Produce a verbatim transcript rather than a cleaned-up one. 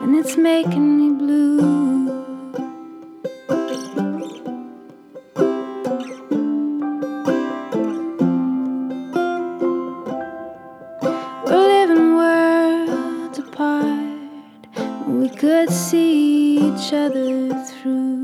and it's making me blue. We're living worlds apart, we could see each other through.